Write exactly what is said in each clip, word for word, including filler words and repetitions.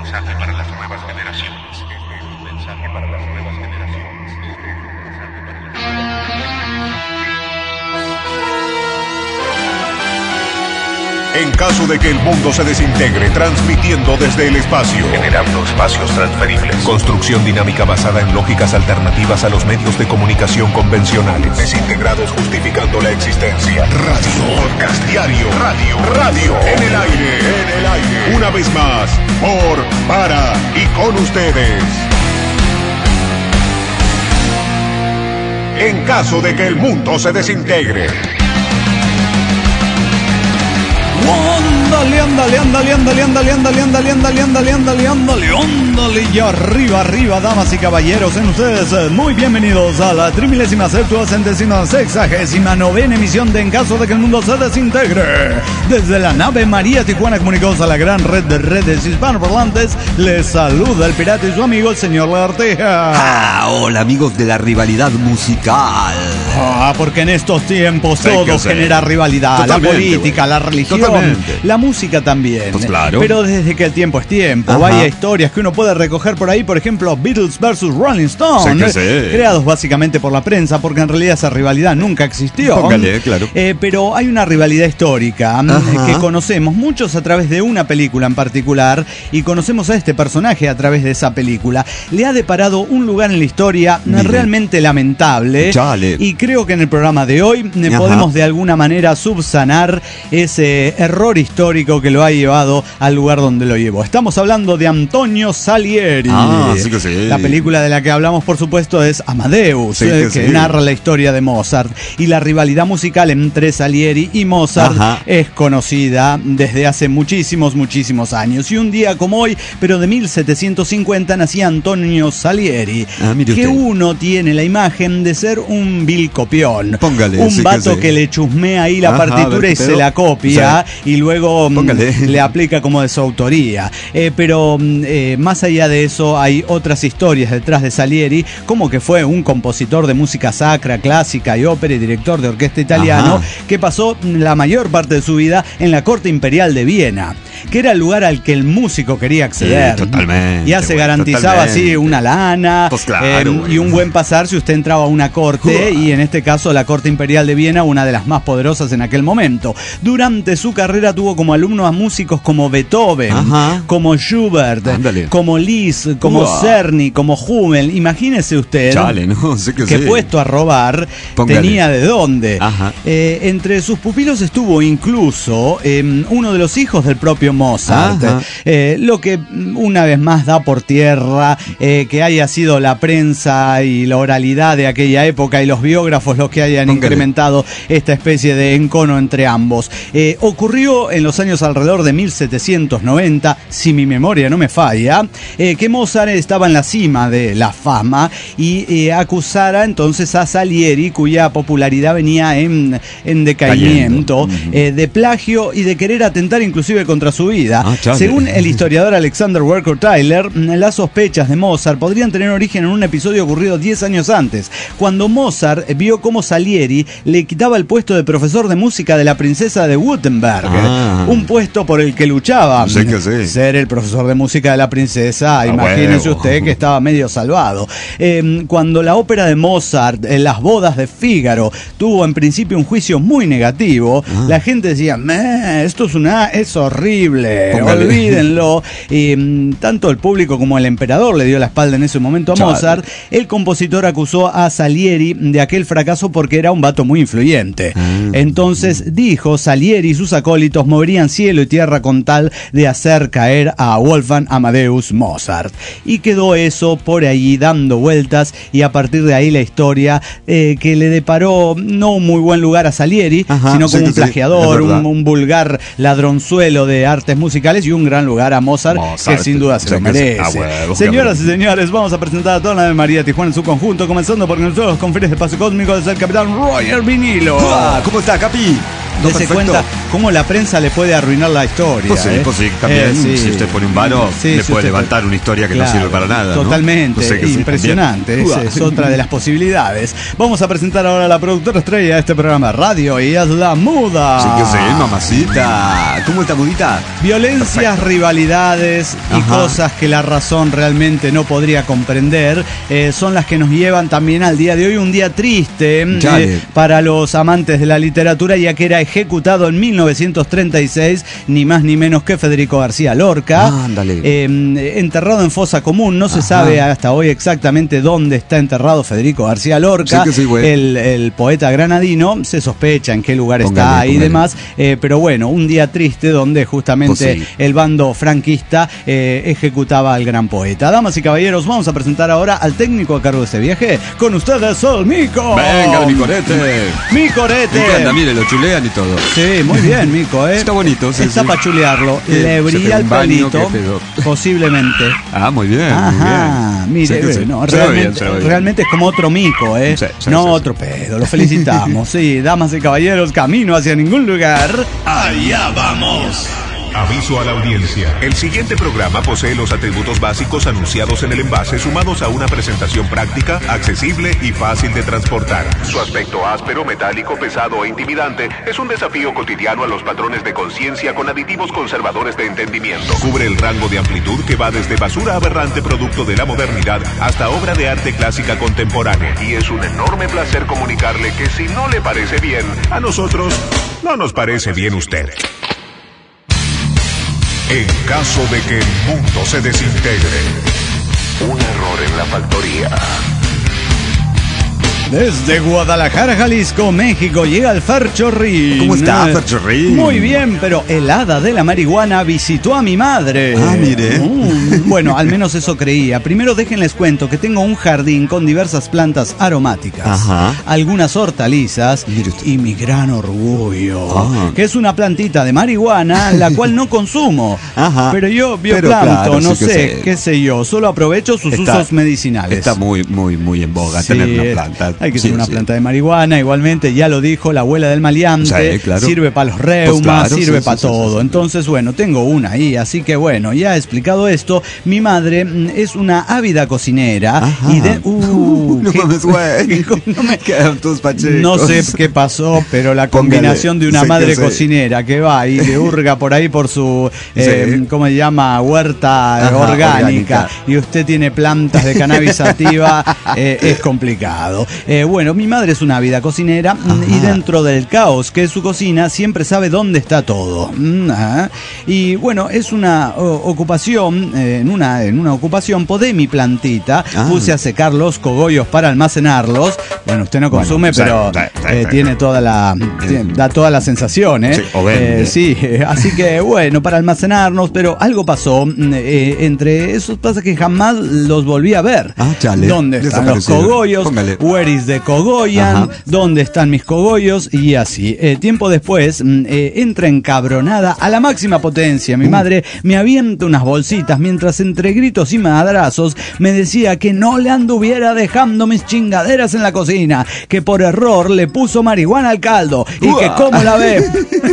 mensaje para las nuevas generaciones. Este es un mensaje para las nuevas generaciones. Este es un mensaje para las nuevas generaciones. En caso de que el mundo se desintegre, transmitiendo desde el espacio, Generando espacios transferibles. construcción dinámica basada en lógicas alternativas a los medios de comunicación convencionales, desintegrados justificando la existencia, radio, podcast diario, radio, radio, en el aire, en el aire, una vez más, por, para y con ustedes. En caso de que el mundo se desintegre. Ándale, ándale, ándale, ándale, ándale, ándale, ándale, ándale, ándale, ándale, ándale, ándale, y arriba, arriba, damas y caballeros, sean ustedes muy bienvenidos a la trimilésima septuagésima sexagésima novena emisión de En caso de que el mundo se desintegre. Desde la nave María Tijuana comunicados a la gran red de redes hispanoparlantes, les saluda el pirata y su amigo el señor Lagartija. Ah, hola amigos de la rivalidad musical. Ah, porque en estos tiempos Sí, todo que sí. genera rivalidad, Totalmente, la política, güey. la religión, Totalmente. la música también. Pues claro. Pero desde que el tiempo es tiempo, Ajá. vaya historias que uno puede recoger por ahí, por ejemplo, Beatles versus Rolling Stones, Sí, que sí. creados básicamente por la prensa, porque en realidad esa rivalidad nunca existió. Póngale, claro. Eh, pero hay una rivalidad histórica mm, Ajá. que conocemos muchos a través de una película en particular, y conocemos a este personaje a través de esa película. Le ha deparado un lugar en la historia Mire. realmente lamentable. Chale. Y creo que en el programa de hoy eh, Ajá. podemos de alguna manera subsanar ese error histórico que lo ha llevado al lugar donde lo llevó. Estamos hablando de Antonio Salieri. Ah, sí que sí. La película de la que hablamos, por supuesto, es Amadeus, Sí eh, que que sí. narra la historia de Mozart. Y la rivalidad musical entre Salieri y Mozart Ajá. es conocida desde hace muchísimos, muchísimos años. Y un día como hoy, pero de mil setecientos cincuenta, nacía Antonio Salieri, Ah, mire que usted. uno tiene la imagen de ser un vil copión. Póngale, un sí que vato sí. que le chusmea ahí la Ajá, a partitura ver y qué se pedo. la copia y luego mm, Póngale. le aplica como de su autoría. Eh, pero mm, eh, más allá de eso hay otras historias detrás de Salieri, como que fue un compositor de música sacra, clásica y ópera y director de orquesta italiano, Ajá. que pasó la mayor parte de su vida en la corte imperial de Viena, que era el lugar al que el músico quería acceder. Sí, totalmente, Ya se güey, garantizaba así totalmente. una lana Pues claro, eh, güey. y un buen pasar si usted entraba a una corte, Uah. y en este caso la corte imperial de Viena, una de las más poderosas en aquel momento. Durante su carrera tuvo como alumnos a músicos como Beethoven, Ajá. como Schubert, Ándale. como Liszt, como Uah. Czerny, como Hummel. Imagínese usted Chale, no, sé que que sí. puesto a robar Póngale. tenía de dónde. Ajá. Eh, entre sus pupilos estuvo incluso eh, uno de los hijos del propio Mozart. Ajá. Eh, lo que mm, una vez más da por tierra eh, que haya sido la prensa y la oralidad de aquella época y los biógrafos los que hayan Póngale. incrementado esta especie de encono entre ambos. Eh, ocurrió en los años alrededor de mil setecientos noventa, si mi memoria no me falla, eh, que Mozart estaba en la cima de la fama y eh, acusara entonces a Salieri, cuya popularidad venía en, en decaimiento, Cayendo. eh, de plagio y de querer atentar inclusive contra su vida. Ah, chale. Según el historiador Alexander Walker Tyler, las sospechas de Mozart podrían tener origen en un episodio ocurrido diez años antes, cuando Mozart vio cómo Salieri le quitaba el puesto de profesor de música de la princesa de Württemberg, Ah. un puesto por el que luchaba. Sí que sí. Ser el profesor de música de la princesa, imagínese huevo. usted que estaba medio salvado. Eh, cuando la ópera de Mozart, eh, Las bodas de Fígaro, tuvo en principio un juicio muy negativo, Ah. la gente decía, "Meh, esto es una es horrible, Póngale. olvídenlo". Y mm, tanto el público como el emperador le dio la espalda en ese momento a Chale. Mozart. El compositor acusó a Salieri de aquel fracaso porque era un vato muy influyente. Ah. Entonces dijo, Salieri y sus acólitos moverían cielo y tierra con tal de hacer caer a Wolfgang Amadeus Mozart. Y quedó eso por ahí dando vueltas, y a partir de ahí la historia eh, que le deparó no un muy buen lugar a Salieri, Ajá, sino sí como que un sí, plagiador, es verdad. un, un vulgar ladronzuelo de artes musicales, y un gran lugar a Mozart, Mozart, que sin duda se sí lo que sí. merece. Ah, huevo, Señoras y cabrón. señores, vamos a presentar a toda la de María Tijuana en su conjunto, comenzando por nosotros con Fines de Paso Cósmico desde el capitán Roger Vinilo. Ah, ¿cómo está, Capi? Dese cuenta cómo la prensa le puede arruinar la historia. Pues sí, ¿eh? pues sí, también. Eh, sí. Si usted pone un vano, Sí, le si puede usted levantar pone... una historia que claro, no sirve para nada. Totalmente, ¿no? No sé que impresionante. Sí, es, es otra de las posibilidades. Vamos a presentar ahora a la productora estrella de este programa radio y es la Muda. Sí que sí, mamacita. ¿Cómo está, Mudita? Violencias, Perfecto. rivalidades y Ajá. cosas que la razón realmente no podría comprender eh, son las que nos llevan también al día de hoy, un día triste eh, para los amantes de la literatura, ya que era ejecutado en mil novecientos treinta y seis, ni más ni menos que Federico García Lorca, ah, eh, enterrado en fosa común. No Ajá. se sabe hasta hoy exactamente dónde está enterrado Federico García Lorca, sí sí, el, el poeta granadino. Se sospecha en qué lugar póngale, está póngale. y demás, eh, pero bueno, un día triste donde justamente pues sí. el bando franquista eh, ejecutaba al gran poeta. Damas y caballeros, vamos a presentar ahora al técnico a cargo de este viaje. Con ustedes, el Mico. Venga, mi corete. Mi corete. Me encanta, mire, lo chulean y todo. Sí, muy bien, Mico, ¿eh? Está bonito, sí, Está sí. para chulearlo. ¿Qué? Le brilla el baño, pelito, posiblemente. Ah, muy bien, Ajá, muy bien. mire, Sí, sí. no, Se realmente, bien, realmente es como otro Mico, ¿eh? Sí, sí, no sí, otro sí. pedo, lo felicitamos. Sí, damas y caballeros, camino hacia ningún lugar. Allá vamos. Aviso a la audiencia. El siguiente programa posee los atributos básicos anunciados en el envase, sumados a una presentación práctica, accesible y fácil de transportar. Su aspecto áspero, metálico, pesado e intimidante es un desafío cotidiano a los patrones de conciencia con aditivos conservadores de entendimiento. Cubre el rango de amplitud que va desde basura aberrante producto de la modernidad hasta obra de arte clásica contemporánea. Y es un enorme placer comunicarle que si no le parece bien, a nosotros no nos parece bien usted. En caso de que el mundo se desintegre, un error en la factoría. Desde Guadalajara, Jalisco, México, llega el Ferchorrín. ¿Cómo está, Ferchorrín? Muy bien, pero el hada de la marihuana visitó a mi madre. Ah, mire. Mm, bueno, al menos eso creía. Primero déjenles cuento que tengo un jardín con diversas plantas aromáticas, Ajá. algunas hortalizas y mi gran orgullo, ah. que es una plantita de marihuana, la cual no consumo. Ajá. Pero yo bioplanto, claro, no sí sé, sé, qué sé yo, solo aprovecho sus está, usos medicinales. Está muy, muy, muy en boga sí, tener una planta. Hay que sí, tener una sí. planta de marihuana, igualmente, ya lo dijo la abuela del maleante, sí, claro. sirve para los reumas, pues claro, sirve sí, para sí, todo. Sí, sí, Entonces, bueno, tengo una ahí, así que bueno, ya he explicado esto. Mi madre es una ávida cocinera. Ajá. Y de... Uh, no, mames, güey. no, me, tus no sé qué pasó, pero la combinación Póngale, de una madre cocinera que va y le hurga por ahí por su, eh, sí. ¿cómo se llama? Huerta Ajá, orgánica, orgánica. Y usted tiene plantas de cannabis sativa, eh, es complicado. Eh, bueno, mi madre es una ávida cocinera. Ajá. Y dentro del caos que es su cocina, siempre sabe dónde está todo. Ajá. Y bueno, es una o, ocupación, eh, en, una, en una ocupación podé mi plantita, ah. puse a secar los cogollos para almacenarlos. Bueno, usted no consume, bueno, pero sí, sí, sí, eh, sí. tiene toda la, tiene, da toda la sensación, ¿eh? Sí, eh, sí, así que bueno, para almacenarnos, pero algo pasó, eh, entre esos pasa que jamás los volví a ver. Ah, chale. ¿Dónde están los cogollos? Póngale. Where is the Cogoyan? Ajá. ¿Dónde están mis cogollos? Y así. Eh, tiempo después, eh, entra encabronada a la máxima potencia. Mi uh. madre me avienta unas bolsitas mientras entre gritos y madrazos me decía que no le anduviera dejando mis chingaderas en la cocina, que por error le puso marihuana al caldo y uh. que cómo la ven.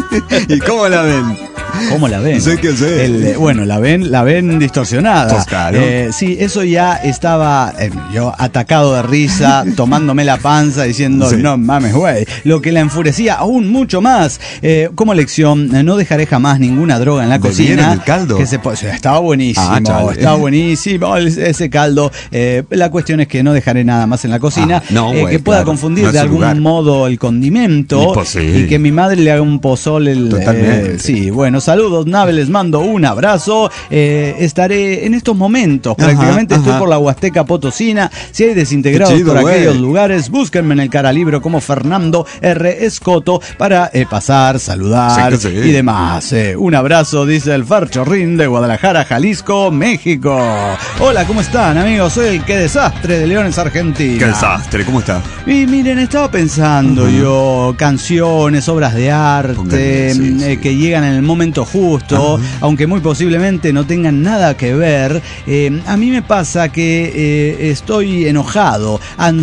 ¿Y cómo la ven? ¿Cómo la ven? No sé qué sé. El, bueno, la ven, la ven distorsionada. Pues claro. eh, sí, eso ya estaba eh, yo atacado de risa, tomándome la panza, diciendo, sí. no mames, güey. Lo que la enfurecía aún mucho más. Eh, como lección, eh, no dejaré jamás ninguna droga en la cocina. El caldo? Que se, o sea, estaba buenísimo, ah, estaba buenísimo ese caldo. Eh, la cuestión es que no dejaré nada más en la cocina, ah, no, eh, wey, que pueda claro, confundir no de algún lugar. modo el condimento y, sí. y que mi madre le haga un pozole. El, Totalmente. Eh, sí, bueno, saludos, Nave, les mando un abrazo. Eh, estaré en estos momentos, ajá, prácticamente ajá. estoy por la Huasteca Potosina. Si hay desintegrados chido, por wey. aquellos lugares, búsquenme en el Caralibro como Fernando R. Escoto para eh, pasar, saludar sí, sí. y demás. Eh, un abrazo, dice el Ferchorrín de Guadalajara, Jalisco, México. Hola, ¿cómo están, amigos? Soy el Qué Desastre de Leones, Argentina. Qué desastre, ¿cómo está? Y miren, estaba pensando uh-huh. yo, canciones, obras de arte, Póngale, sí, eh, sí. que llegan en el momento justo, uh-huh. aunque muy posiblemente no tengan nada que ver. Eh, a mí me pasa que eh, estoy enojado, ansioso,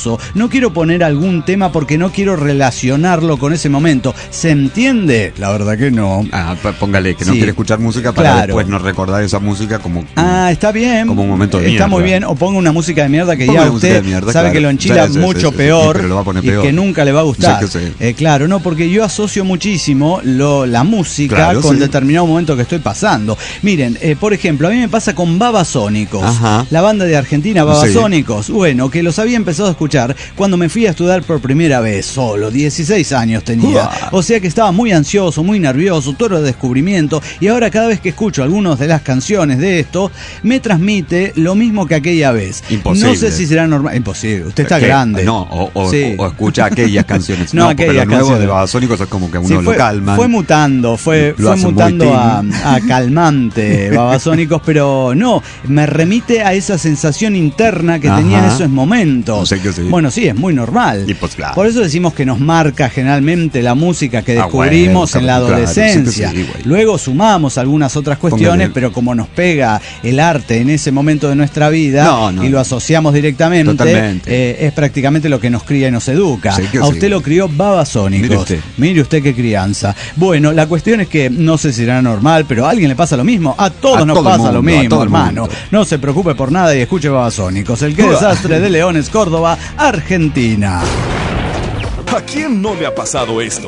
ansioso, no quiero poner algún tema porque no quiero relacionarlo con ese momento. ¿Se entiende? La verdad que no. Ah, póngale que no Sí. quiere escuchar música para Claro. después no recordar esa música como... Ah, está bien. Como un momento de Está mierda. muy bien. O ponga una música de mierda que Ponga ya una música usted de mierda, sabe claro. que lo enchila Sí, sí, mucho sí, sí, peor, pero lo va a poner y peor. que nunca le va a gustar. Sí, que sí. Eh, claro, no, porque yo asocio muchísimo lo, la música Claro, con sí. determinado momento que estoy pasando. Miren, eh, por ejemplo, a mí me pasa con Babasónicos, Ajá. la banda de Argentina Sí. Babasónicos. Bueno, que los había empezado a escuchar cuando me fui a estudiar por primera vez, solo, dieciséis años tenía. Uah. O sea que estaba muy ansioso, muy nervioso, todo el descubrimiento, y ahora cada vez que escucho algunas de las canciones de esto, me transmite lo mismo que aquella vez. Imposible. No sé si será normal. Imposible, usted está ¿Qué? grande. No, o, o- Sí. o escucha aquellas canciones. No, No, porque aquellas los nuevos canciones. de Babasónicos es como que a uno Sí, lo fue, calman. fue mutando, fue, Lo fue hacen muy mutando a, teen. a calmante Babasónicos, pero no, me remite a esa sensación interna que Ajá. tenía en esos momentos. Sé que sí. Bueno, sí, es muy normal. Y pues claro. Por eso decimos que nos marca generalmente la música que Ah, descubrimos bueno, en la claro, adolescencia. sí que sí, güey. Luego sumamos algunas otras cuestiones, Póngale. pero como nos pega el arte en ese momento de nuestra vida No, no. y lo asociamos directamente, Totalmente. eh, es prácticamente lo que nos cría y nos educa. Sí que a sí. usted lo crió Babasónicos. Mire usted. Mire usted qué crianza. Bueno, la cuestión es que no sé si será normal, pero a alguien le pasa lo mismo. A todos A nos todo el pasa lo mundo, a mismo, todo el hermano. mundo. No se preocupe por nada y escuche Babasónicos. El que Uah. desastre de Leones, Córdoba, Argentina. ¿A quién no le ha pasado esto?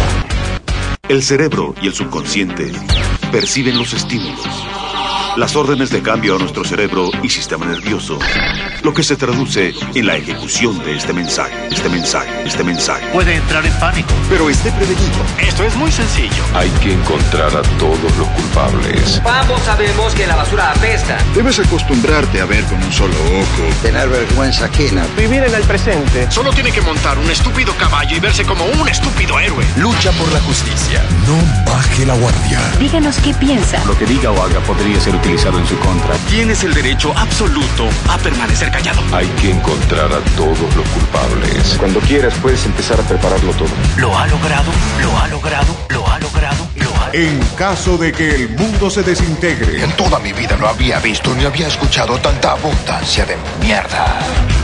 El cerebro y el subconsciente perciben los estímulos, las órdenes de cambio a nuestro cerebro y sistema nervioso, lo que se traduce en la ejecución de este mensaje, este mensaje, este mensaje. Puede entrar en pánico. Pero esté prevenido. Esto es muy sencillo. Hay que encontrar a todos los culpables. Ambos sabemos que la basura apesta. Debes acostumbrarte a ver con un solo ojo. Tener vergüenza ajena. Vivir en el presente. Solo tiene que montar un estúpido caballo y verse como un estúpido héroe. Lucha por la justicia. No baje la guardia. Díganos qué piensa. Lo que diga o haga podría ser utilizado en su contra. Tienes el derecho absoluto a permanecer callado. Hay que encontrar a todos los culpables. Cuando quieras puedes empezar a prepararlo todo. Lo ha logrado, lo ha logrado, lo ha logrado, lo ha En caso de que el mundo se desintegre, En toda mi vida no había visto ni había escuchado tanta abundancia de mierda.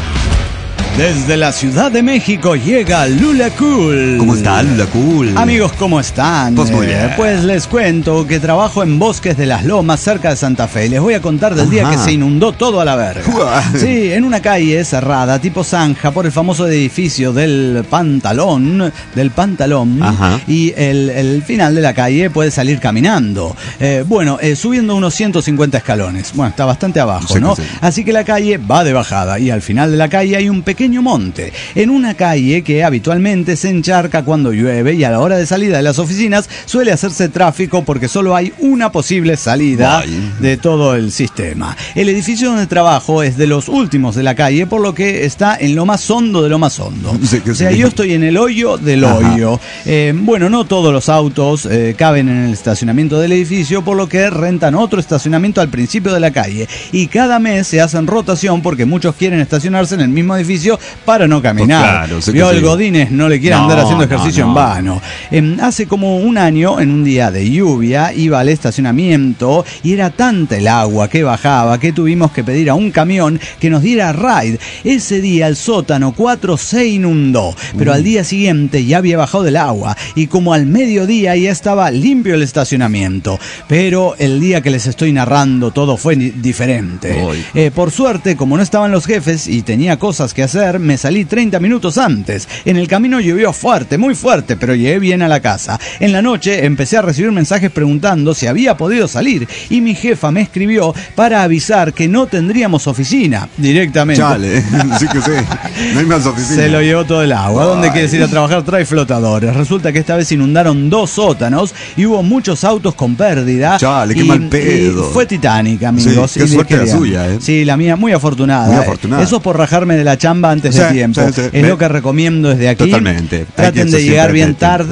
Desde la Ciudad de México llega Lula Cool. ¿Cómo está, Lula Cool? Amigos, ¿cómo están? Pues muy Eh, bien. pues les cuento que trabajo en Bosques de las Lomas, cerca de Santa Fe. Y les voy a contar del día Ajá. que se inundó todo a la verga. Uah. Sí, en una calle cerrada, tipo zanja, por el famoso edificio del Pantalón, del Pantalón. Ajá. Y el, el final de la calle puede salir caminando. Eh, bueno, eh, subiendo unos ciento cincuenta escalones. Bueno, está bastante abajo, Sí, ¿no? sí. Así que la calle va de bajada y al final de la calle hay un pequeño monte, en una calle que habitualmente se encharca cuando llueve y a la hora de salida de las oficinas suele hacerse tráfico porque solo hay una posible salida Ay. de todo el sistema. El edificio donde trabajo es de los últimos de la calle, por lo que está en lo más hondo de lo más hondo. Sí que o sea, sí. yo estoy en el hoyo del Ajá. hoyo. Eh, bueno, no todos los autos eh, caben en el estacionamiento del edificio, por lo que rentan otro estacionamiento al principio de la calle. Y cada mes se hacen rotación porque muchos quieren estacionarse en el mismo edificio para no caminar. Pues claro, sé que Vio, sí. el Godínez no le quiere No, andar haciendo no, ejercicio no. en vano. Eh, hace como un año, en un día de lluvia, iba al estacionamiento y era tanta el agua que bajaba que tuvimos que pedir a un camión que nos diera ride. Ese día el sótano cuatro se inundó, pero al día siguiente ya había bajado el agua y como al mediodía ya estaba limpio el estacionamiento. Pero el día que les estoy narrando todo fue ni- diferente. Uy. Eh, por suerte, como no estaban los jefes y tenía cosas que hacer, me salí treinta minutos antes. En el camino llovió fuerte, muy fuerte, pero llegué bien a la casa. En la noche empecé a recibir mensajes preguntando si había podido salir y mi jefa me escribió para avisar que no tendríamos oficina directamente. Chale, sí que sí. No hay más oficina. Se lo llevó todo el agua. ¿A ¿Dónde Ay. quieres ir a trabajar? Trae flotadores. Resulta que esta vez inundaron dos sótanos y hubo muchos autos con pérdida. Chale, qué Y- mal pedo. y fue Titanic, amigos. Sí, qué Y les suerte la querían. suya, ¿eh? Sí, la mía muy afortunada. Muy afortunada. Eso es por rajarme de la chamba antes Sí, de tiempo. sí, sí. Es Me- lo que recomiendo desde aquí. Totalmente. Hay que Traten eso de llegar siempre bien hay que- tarde.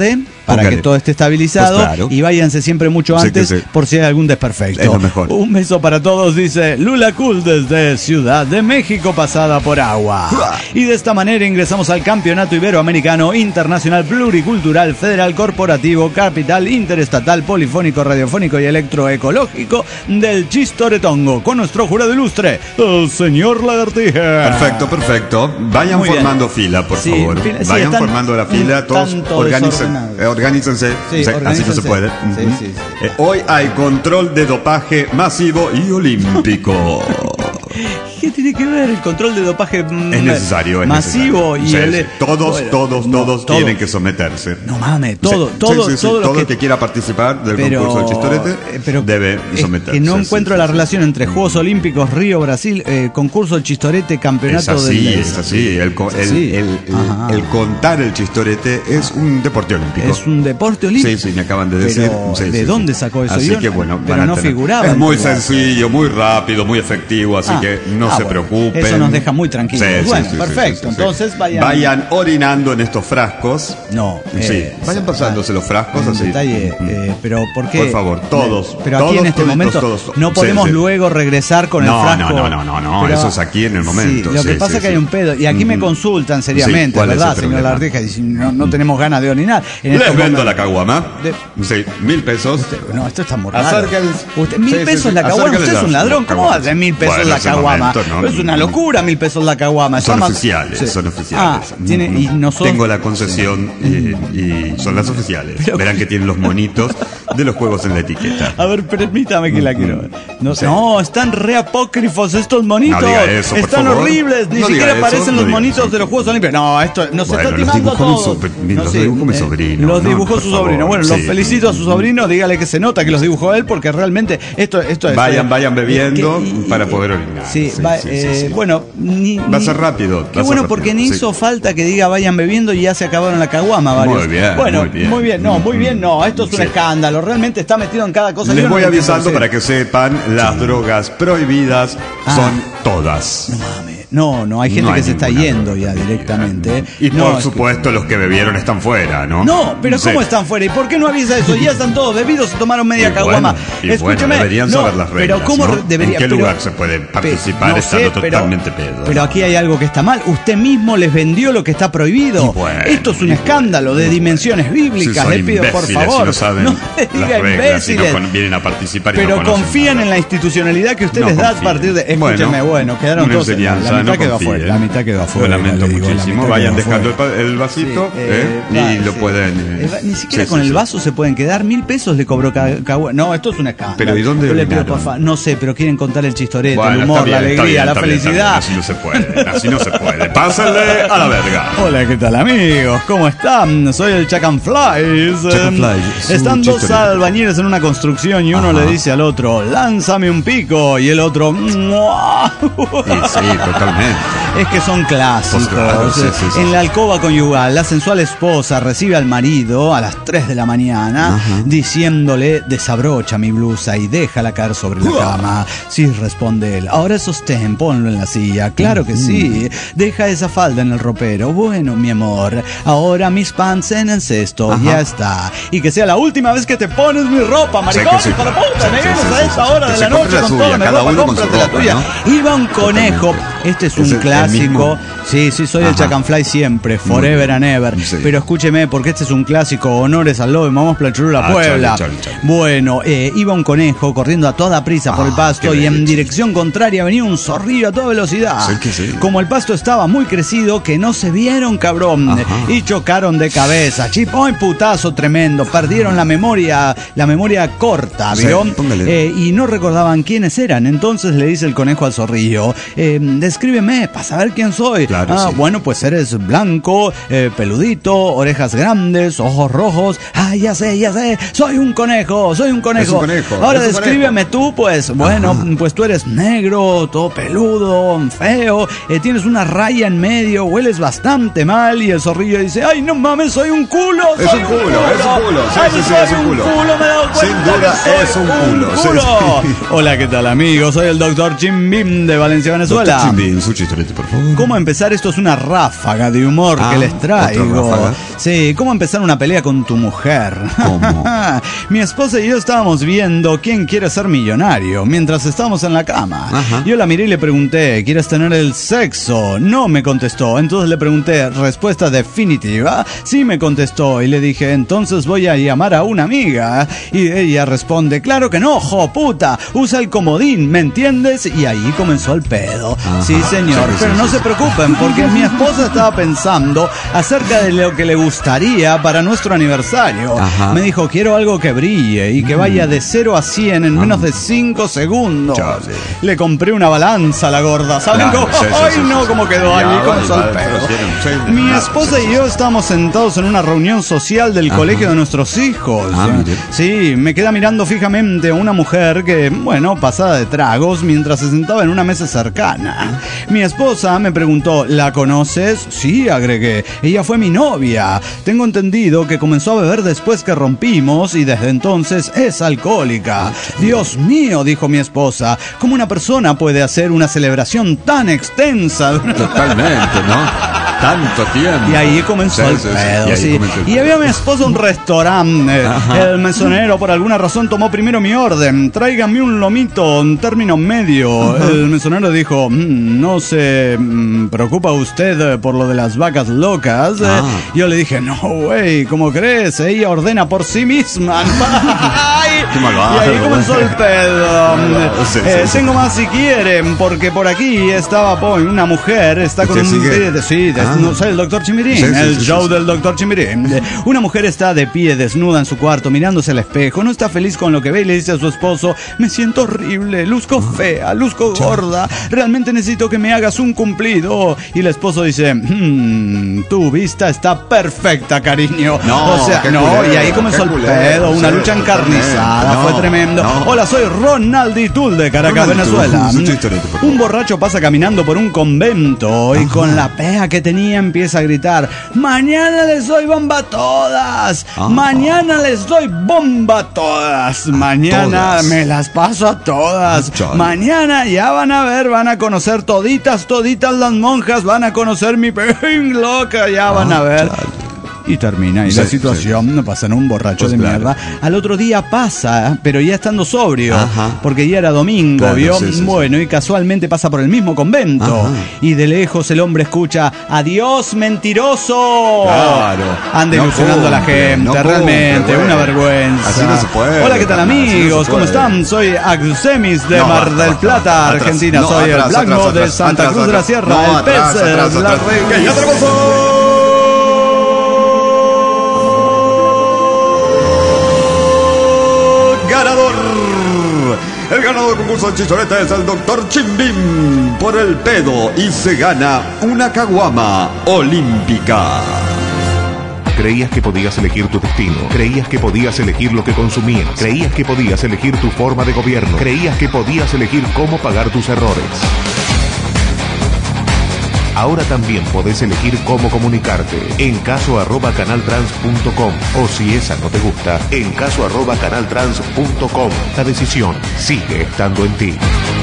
para Póngale. que todo esté estabilizado. Pues claro. Y váyanse siempre mucho Sí, antes que sí. por si hay algún desperfecto. Es lo mejor. Un beso para todos, dice Lula Cool desde Ciudad de México, pasada por agua. Y de esta manera ingresamos al Campeonato Iberoamericano Internacional Pluricultural Federal Corporativo Capital Interestatal Polifónico Radiofónico y Electroecológico del Chistoretongo con nuestro jurado ilustre, el señor Lagartija. Perfecto, perfecto. Vayan Muy bien. formando fila, por Sí, favor. fila- sí, Vayan están formando la fila, un todos tanto organicen, desordenados. eh, organícense. Sí, Sí, así no organícense. se puede. Sí, Ujú. sí, sí. Eh, hoy hay control de dopaje masivo y olímpico. ¿Qué tiene que ver el control de dopaje mm, Es necesario, es masivo? necesario. Y Sí, el, sí. Todos, bueno, todos, no, todos todo. tienen que someterse. No mames, todo, Sí, todo, sí, sí, sí. todo lo Todo que el que quiera participar del pero, concurso del Chistorete eh, pero debe es someterse. que no Sí, encuentro sí, la sí. relación entre Juegos Olímpicos, Río, Brasil, eh, concurso del Chistorete, campeonato Es así, del... es así. El, co- Es el- así. el- el- Ajá. el contar el Chistorete es un deporte olímpico. Es un deporte olímpico. Sí, sí, me acaban de Pero, decir. Sí, ¿de sí, dónde sí. sacó eso? Así Yo que no- bueno, pero van a no tener- figuraba Es en muy tu lugar. sencillo, muy rápido, muy efectivo, así Ah. que no Ah, se bueno. preocupen. Eso nos deja muy tranquilos. Sí, sí, Bueno, sí, sí, perfecto. sí, sí. Entonces vayan- Vayan orinando en estos frascos. No. Sí, eh, vayan pasándose los frascos un así. detalle, eh, pero ¿por qué? Por favor, todos. Pero aquí todos, en este toditos, momento todos. no Sí, podemos sí. luego regresar con No, el frasco. no, no, no, no, Pero- eso es aquí en el momento, Sí, lo que sí, pasa sí, es que sí. hay un pedo. Y aquí me Ujú. consultan Sí, seriamente, ¿cuál es ¿verdad, el señor problema? Lartija? Y si no, no tenemos ganas de orinar. En Les estos vendo momentos- la caguama. De- Sí, mil pesos. No, esto está muy raro. Acérquense. Usted, mil Sí, sí, pesos sí. la caguama. Acérquenle Usted es un la- ladrón. la ¿Cómo va a caguama. ser mil pesos Bueno, la es el caguama? momento, ¿no? Es una locura, mil pesos la caguama. Son Está más- oficiales, Sí. son oficiales. Ah, tiene, y nosotros... Tengo la concesión eh, y son las oficiales. Pero- Verán que tienen los monitos de los juegos en la etiqueta. A ver, permítame que la quiero ver. No, Sí. no, están re apócrifos estos monitos. No diga eso, por están favor. horribles. Ni No siquiera diga eso, parecen no los diga monitos eso. de los Juegos Olímpicos. No, esto no se Bueno, está los timando dibujó mi todo. so- los dibujó mi sobrino, Los no, dibujó por su favor, sobrino. Bueno, los sí. felicito a su sobrino. Dígale que se nota que los dibujó él porque realmente esto, esto es... Vayan, vayan bebiendo que- y- para poder orinar. Sí, Sí, va- sí, sí, eh, sí. bueno, ni, Va a ni- ser rápido, va a Qué ser bueno rápido, porque ni sí. hizo falta que diga vayan bebiendo y ya se acabaron la caguama varios. Muy bien, Bueno, muy bien. no, muy bien, no. Esto es un Sí. escándalo. Realmente está metido en cada cosa. Les Yo no voy lo entiendo, avisando sí. para que sepan, las drogas prohibidas Ah. son todas. No mames. No, no, hay gente No que hay se está ninguna yendo droga ya prohibida. directamente. Y No, por es- supuesto los que bebieron están fuera, ¿no? No, pero Sí. ¿cómo están fuera? ¿Y por qué no avisa eso? Ya están todos bebidos, se tomaron media Y caguama. bueno, y Escúcheme. bueno, deberían no, saber las reglas, Pero ¿cómo ¿no? re- debería? ¿En qué pero- lugar se puede participar no estando sé, pero- totalmente pedo? Pero aquí hay algo que está mal. Usted mismo les vendió lo que está prohibido. Y bueno, Esto es un y escándalo bueno, de y dimensiones bueno. bíblicas. Si son Les pido, por imbéciles, favor. si no saben no le diga las reglas, si imbéciles. no con- vienen a participar y Pero no conocen confían nada. en la institucionalidad que usted No les da a confíen. partir de. Escúcheme, bueno, Bueno, quedaron una todos. enseñanza, La mitad no quedó confíen. afuera. La mitad quedó afuera. Lo lamento le digo, la muchísimo. mitad Vayan quedó dejando el, afuera. pa- el vasito Sí, ¿eh? eh, y va, lo sí. pueden. eh, Eh, va- Ni siquiera sí, con sí, el sí. vaso se pueden quedar. Mil pesos le cobró ca- cagua- No, esto es un escándalo. Pero ¿y dónde Yo le pido, orinaron? por favor, no sé, pero quieren contar el chistorete, Bueno, el está humor, bien, la está alegría, bien, la está bien, está bien. felicidad. Así no se puede, así no se puede. Pásenle a la verga. Hola, ¿qué tal, amigos? ¿Cómo están? Soy el Chuck and Flies. Chuck and Eh, Flies, Están un dos chiste. albañiles en una construcción y uno Ajá. le dice al otro, lánzame un pico, y el otro, ¡mua! Y sí, totalmente. Es que son clásicos. Pues claro, sí, sí, sí. En la alcoba conyugal, la sensual esposa recibe al marido a las tres de la mañana diciéndole, desabrocha mi blusa y déjala caer sobre la cama. Sí, responde él. Ahora sostén, ponlo en la silla. Claro que sí. Deja esa falda en el ropero. Bueno, mi amor. Ahora mis pants en el cesto. Ajá. Ya está. Y que sea la última vez que te pones mi ropa, maricón. Sí, que sí. Hijo de puta, Sí, me sí, vienes sí, a sí, esta sí. hora Que de se la compre noche la con suya, toda mi cada ropa, uno con su cómprate la ropa, tuya. ¿no? Iba un conejo. Este es un Es el- el clásico. mismo. Sí, sí, soy el Ajá. Chuck and Fly siempre, forever and ever. Sí. Pero escúcheme, porque este es un clásico, honores al lobo, vamos Planchurula, Ah, Puebla. chale, chale, chale. Bueno, eh, iba un conejo corriendo a toda prisa por el Ah, pasto qué y en bello, dirección contraria venía un zorrillo a toda velocidad. Sí, que sí. Como el pasto estaba muy crecido, que no se vieron, cabrón, Ajá. y chocaron de cabeza. Chipón, putazo tremendo, perdieron la memoria, la memoria corta, Sí, ¿vio? póngale. Eh, y no recordaban quiénes eran. Entonces le dice el conejo al zorrillo, eh, descríbeme, para saber quién soy. Claro, ah, sí. bueno, pues eres blanco, eh, peludito, orejas grandes, ojos rojos. Ah, ya sé, ya sé, soy un conejo, soy un conejo. Es un conejo, Ahora es un descríbeme tú, pues, bueno, Ajá. pues tú eres negro, todo peludo, feo, eh, tienes una raya en medio, hueles bastante mal. Y el zorrillo dice, ay, no mames, soy un culo. Es soy un culo, es un culo. Sí, Ay, sí, sí, soy es un culo. me he dado Sin cuenta duda que soy es un culo, sí, culo. sí. Hola, ¿qué tal, amigos? Soy el doctor Chimbim de Valencia, Venezuela. Doctor Chimbim, su chistorete, por favor. ¿Cómo empezar empezar, esto es una ráfaga de humor ah, que les traigo. Sí, ¿cómo empezar una pelea con tu mujer? ¿Cómo? Mi esposa y yo estábamos viendo Quién quiere ser millonario mientras estábamos en la cama. Ajá. Yo la miré y le pregunté, ¿quieres tener el sexo? No, me contestó. Entonces le pregunté, ¿respuesta definitiva? Sí, me contestó. Y le dije, entonces voy a llamar a una amiga. Y ella responde, claro que no, jo puta, usa el comodín, ¿me entiendes? Y ahí comenzó el pedo. Ajá. Sí, señor, sí, sí, pero sí, no sí, se preocupen, porque mi esposa estaba pensando acerca de lo que le gustaría para nuestro aniversario. Ajá. Me dijo, quiero algo que brille y que vaya de cero a cien en menos de cinco segundos. Chale. Le compré una balanza a la gorda, ¿saben cómo? Sí, sí, ¡ay, sí, no! Sí, ¿cómo quedó ahí? Comenzó el pedo. Mi esposa y yo estábamos sentados en una reunión social del Ajá. colegio de nuestros hijos. Ah, sí, me queda mirando fijamente a una mujer que, bueno, pasada de tragos mientras se sentaba en una mesa cercana. Mi esposa me preguntó, ¿la conoces? Sí, agregué. Ella fue mi novia. Tengo entendido que comenzó a beber después que rompimos y desde entonces es alcohólica. Dios mío, dijo mi esposa, ¿cómo una persona puede hacer una celebración tan extensa? Totalmente, ¿no? Tanto tiempo. Y ahí comenzó sí, el sí, pedo, sí. Y, sí. El... y había mi esposa un restaurante. Ajá. El mesonero por alguna razón tomó primero mi orden. Tráigame un lomito en término medio. Ajá. El mesonero dijo, mmm, no se mmm, preocupa usted por lo de las vacas locas. Ah. Yo le dije, no, güey, ¿cómo crees? Ella ordena por sí misma. Y ahí comenzó el pedo. Sí, eh, sí, tengo sí. más si quieren, porque por aquí estaba Boy, una mujer, está con un... De, sí, de, ah. no sé, el doctor Chimirín, sí, sí, el sí, show sí, sí. del doctor Chimirín. Una mujer está de pie, desnuda en su cuarto, mirándose al espejo, no está feliz con lo que ve y le dice a su esposo, me siento horrible, luzco fea, luzco gorda, realmente necesito que me hagas un cumplido. Y el esposo dice, mmm, tu vista está perfecta, cariño. No, o sea, no, culero, y ahí comenzó el pedo, una sí, lucha encarnizada, no, fue tremendo. No. Hola, soy Ronaldi Tul de Caracas, Ronaldo, Venezuela. Un borracho pasa caminando por un convento y Ajá. con la pea que tenía empieza a gritar, mañana les doy bomba a todas, Ajá. mañana les doy bomba a todas, mañana todas. me las paso a todas, Chale. mañana ya van a ver, van a conocer toditas, toditas las monjas, van a conocer mi ping loca, ya van ah, a ver. Chale. Y termina, y sí, la situación sí. pasa en un borracho pues de claro. mierda. Al otro día pasa, pero ya estando sobrio, Ajá. porque ya era domingo, claro, ¿vio? Sí, sí, bueno, sí. y casualmente pasa por el mismo convento. Ajá. Y de lejos el hombre escucha, ¡adiós, mentiroso! Claro. Anda no ilusionando cumple, a la gente, no realmente, cumple, una vergüenza. Así no se puede. Hola, ¿qué tal, amigos? No ¿Cómo están? Soy Axemis de no, Mar del atrás, Plata, atrás, Argentina. No, Soy atrás, el Blanco atrás, atrás, de Santa atrás, Cruz atrás, de la Sierra, no, el atrás, pez, atrás, la rey. ¡Ya tenemos! El ganador del concurso de Chicholeta es el doctor Chimbim por el pedo y se gana una caguama olímpica. Creías que podías elegir tu destino, creías que podías elegir lo que consumías, creías que podías elegir tu forma de gobierno, creías que podías elegir cómo pagar tus errores. Ahora también podés elegir cómo comunicarte. En caso arroba canaltrans punto com o si esa no te gusta, en caso arroba canaltrans punto com. La decisión sigue estando en ti.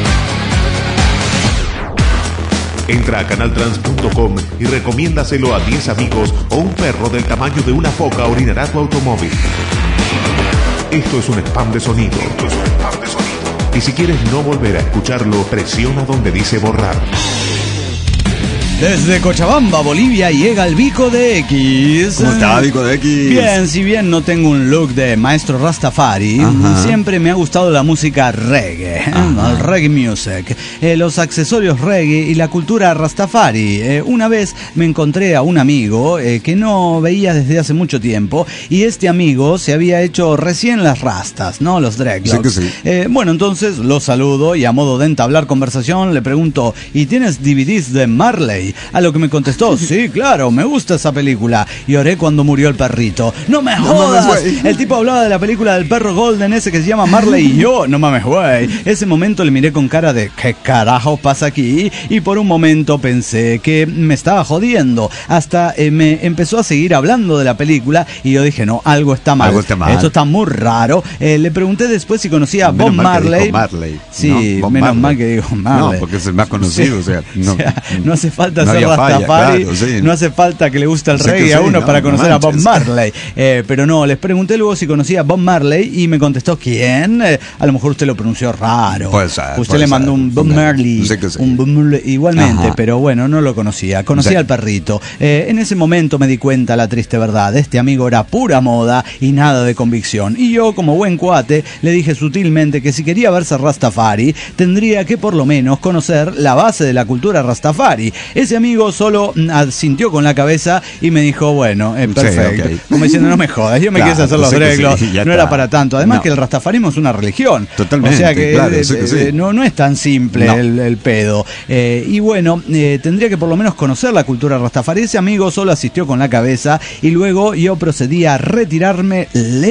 Entra a canaltrans punto com y recomiéndaselo a diez amigos o un perro del tamaño de una foca orinará tu automóvil. Esto es un spam de sonido. Esto es un spam de sonido. Y si quieres no volver a escucharlo, presiona donde dice borrar. Desde Cochabamba, Bolivia, llega el Vico de X. ¿Cómo está, Vico de X? Bien, si bien no tengo un look de maestro Rastafari, Ajá. siempre me ha gustado la música reggae, el reggae music, eh, los accesorios reggae y la cultura Rastafari. Eh, una vez me encontré a un amigo eh, que no veía desde hace mucho tiempo y este amigo se había hecho recién las rastas, ¿no? Los dreadlocks. Sí que sí. Eh, bueno, entonces lo saludo y a modo de entablar conversación le pregunto, ¿y tienes D V Ds de Marley? A lo que me contestó, sí, claro, me gusta esa película. Lloré cuando murió el perrito. ¡No me jodas! No mames, el tipo hablaba de la película del perro Golden ese que se llama Marley y yo. No mames, güey. Ese momento le miré con cara de ¿qué carajo pasa aquí? Y por un momento pensé que me estaba jodiendo. Hasta eh, me empezó a seguir hablando de la película y yo dije, no, algo está mal. Algo está mal. Esto está muy raro. Eh, le pregunté después si conocía a Bob Marley. Marley. Sí, no, menos Marley. mal que digo Marley. No, porque es el más conocido. Sí, o sea, no, o sea, no hace falta falta no ser Rastafari, claro, sí. no hace falta que le guste el O sea reggae que a sí, uno no, para no conocer manches. a Bob Marley. Eh, pero no, les pregunté luego si conocía a Bob Marley y me contestó, ¿quién? Eh, a lo mejor usted lo pronunció raro. Puede ser, usted puede le mandó ser. un Bob Marley, Sí que sí. un Bob Marley igualmente, Ajá. pero bueno, no lo conocía. Conocía Sí. al perrito. Eh, en ese momento me di cuenta la triste verdad. Este amigo era pura moda y nada de convicción. Y yo, como buen cuate, le dije sutilmente que si quería verse Rastafari, tendría que por lo menos conocer la base de la cultura Rastafari. Ese amigo solo mm, asintió con la cabeza y me dijo, bueno, eh, perfecto. Sí, ok. Como diciendo, no me jodas, yo me Claro, quise hacer los sí que dreglos, sí, ya no está. era para tanto. Además No. que el rastafarismo es una religión. Totalmente, O sea que, claro, eh, sí que sí. eh, no, no es tan simple No. el, el pedo. Eh, y bueno, eh, tendría que por lo menos conocer la cultura rastafari. Ese amigo solo asistió con la cabeza y luego yo procedí a retirarme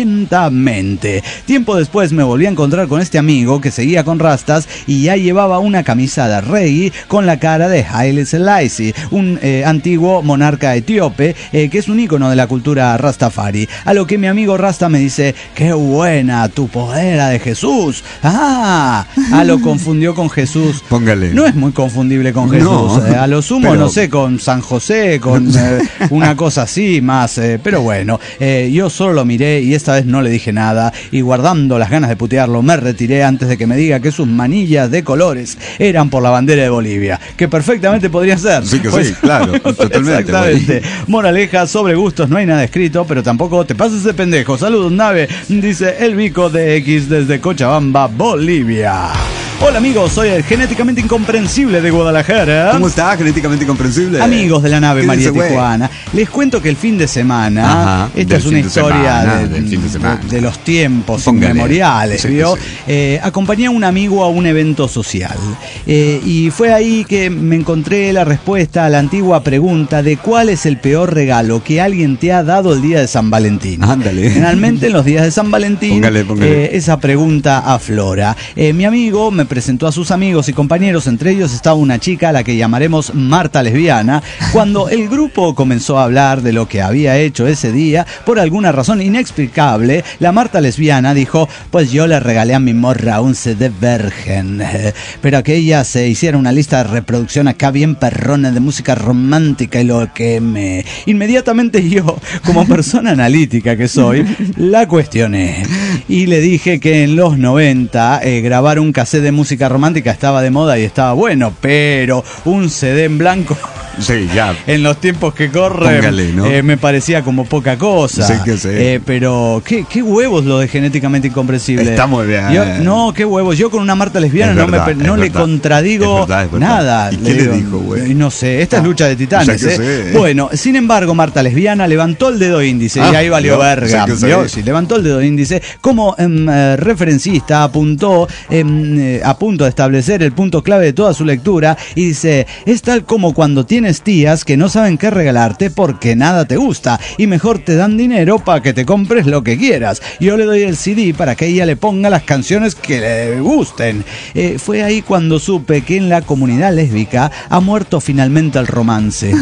lentamente. Tiempo después me volví a encontrar con este amigo que seguía con rastas y ya llevaba una camisa de reggae con la cara de Haile Selassie, un eh, antiguo monarca etíope eh, que es un ícono de la cultura rastafari. A lo que mi amigo Rasta me dice, qué buena tu podera de Jesús. Ah, ah, lo confundió con Jesús. Póngale. No es muy confundible con Jesús. No, eh, a lo sumo, pero- no sé, con San José, con eh, una cosa así más. eh, pero bueno, eh, yo solo lo miré y esta vez no le dije nada. Y guardando las ganas de putearlo, me retiré antes de que me diga que sus manillas de colores eran por la bandera de Bolivia. Que perfectamente podría ser. Sí que Pues- sí, claro, totalmente. Exactamente. Moraleja, sobre gustos no hay nada escrito, pero tampoco te pases de pendejo. Saludos, nave, dice el Vico de X desde Cochabamba, Bolivia. Hola amigos, soy el genéticamente incomprensible de Guadalajara. ¿Cómo está? Genéticamente incomprensible. Amigos de la nave ¿Qué María dice, güey? Tijuana, les cuento que el fin de semana, Ajá, esta del es una fin de historia semana, de, del fin de semana. de- de los tiempos Póngale. inmemoriales, Sí, ¿vio? sí. Eh, acompañé a un amigo a un evento social eh, y fue ahí que me encontré la respuesta a la antigua pregunta de cuál es el peor regalo que alguien te ha dado el día de San Valentín. Ándale. Generalmente en los días de San Valentín Póngale, póngale. eh, esa pregunta aflora. Eh, mi amigo me presentó a sus amigos y compañeros, entre ellos estaba una chica a la que llamaremos Marta Lesbiana. Cuando el grupo comenzó a hablar de lo que había hecho ese día, por alguna razón inexplicable, la Marta Lesbiana dijo, pues yo le regalé a mi morra un C D virgen, pero que ella se hiciera una lista de reproducción acá bien perrona de música romántica y lo que me... Inmediatamente yo, como persona analítica que soy, la cuestioné y le dije que en los noventa eh, grabar un cassette de música romántica estaba de moda y estaba bueno, pero un C D en blanco Sí, ya. en los tiempos que corren Póngale, ¿no? eh, me parecía como poca cosa. Sí que sí. Eh, pero qué, qué huevos lo de genéticamente incomprensible. Está muy bien. Yo- no, qué huevos. Yo con una Marta Lesbiana Es no, verdad, me, es no le verdad. contradigo Es verdad, es verdad. nada. ¿Y qué le dijo, güey? No sé, esta es lucha de titanes. O sea que ¿eh? sí. Bueno, sin embargo, Marta Lesbiana levantó el dedo índice Ah, y ahí valió ¿vio? verga. O sea que sí. ¿Vio? Sí, levantó el dedo índice. Como em, eh, referencista apuntó em, eh, a punto de establecer el punto clave de toda su lectura y dice, es tal como cuando tienes tías que no saben qué regalarte porque nada te gusta y mejor te dan dinero para que te compres lo que quieras. Yo le doy el C D para que ella le ponga las canciones que le gusten. Eh, fue ahí cuando supe que en la comunidad lésbica ha muerto finalmente el romance.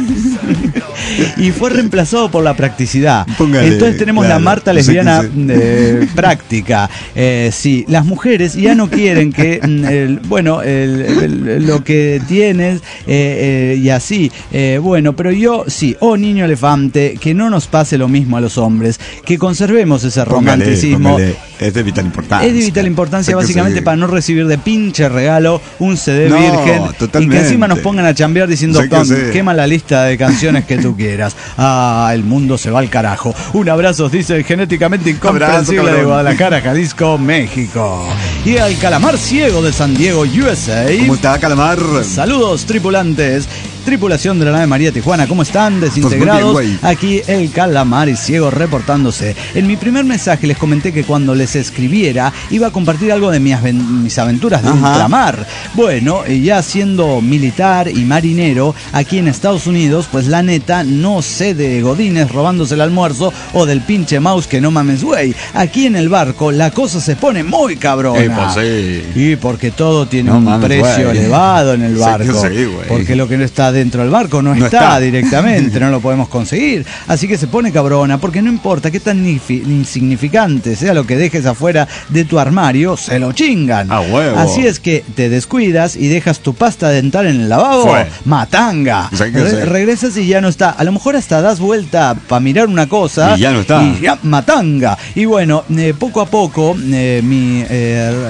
Y fue reemplazado por la practicidad. Póngale, Entonces tenemos claro. la Marta Sí que lesbiana sí. eh, práctica. Eh, sí, las mujeres ya no quieren que, mm, el- bueno, el- el- lo que tienes eh, eh, y así. Eh, bueno, pero yo sí, oh niño elefante, que no nos pase lo mismo a los hombres, que conservemos ese Póngale, romanticismo. póngale. Es de vital importancia. Es de vital importancia Sí que básicamente sí. para no recibir de pinche regalo un C D No, virgen y totalmente. que encima nos pongan a chambear diciendo, Sí que Tom, sí. quema la lista de canciones que tú quieras. Ah, el mundo se va al carajo. Un abrazo, dice el genéticamente incomprensible Abrazo, de cabrón. Guadalajara, Jalisco, México. Y al calamar ciego de San Diego, U S A. ¿Cómo está, Calamar? Saludos, tripulantes. Tripulación de la nave María Tijuana, ¿cómo están? Desintegrados. Pues muy bien, güey. Aquí el calamar y ciego reportándose. En mi primer mensaje les comenté que cuando les escribiera iba a compartir algo de mis, aven- mis aventuras de Ajá. ultramar. Bueno, eh, ya siendo militar y marinero aquí en Estados Unidos, pues la neta no sé de godines robándose el almuerzo o del pinche mouse que no mames, güey. Aquí en el barco la cosa se pone muy cabrona. Eh, pues sí. Y porque todo tiene No un mames, precio güey. elevado en el Sí que barco. sí, güey. Porque lo que no está dentro del barco no, No está, está. directamente, no lo podemos conseguir. Así que se pone cabrona, porque no importa qué tan infi- insignificante sea lo que dejes afuera de tu armario, se lo chingan. A huevo. Así es que te descuidas y dejas tu pasta dental en el lavabo. Fue. Matanga. Sí que Re- sí. regresas y ya no está. A lo mejor hasta das vuelta para mirar una cosa. Y ya no está. Y ya, matanga. Y bueno, eh, poco a poco eh, mi, eh,